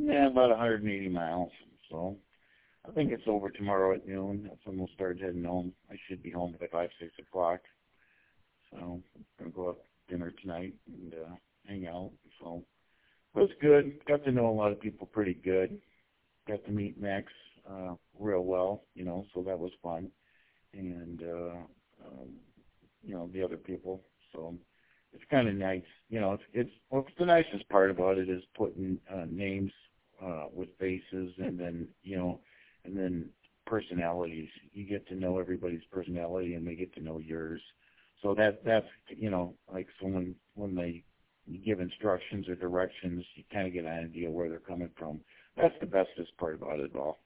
Yeah, about 180 miles. So I think it's over tomorrow at noon. That's when we'll start heading home. I should be home by 5, 6 o'clock. So I'm going to go out to dinner tonight and hang out. So it was good. Got to know a lot of people pretty good. Got to meet Max real well, so that was fun. And, the other people. So it's kind of nice. It's the nicest part about it is putting names with faces and then personalities. You get to know everybody's personality and they get to know yours. So that's like so when they give instructions or directions, you kind of get an idea where they're coming from. That's the bestest part about it all.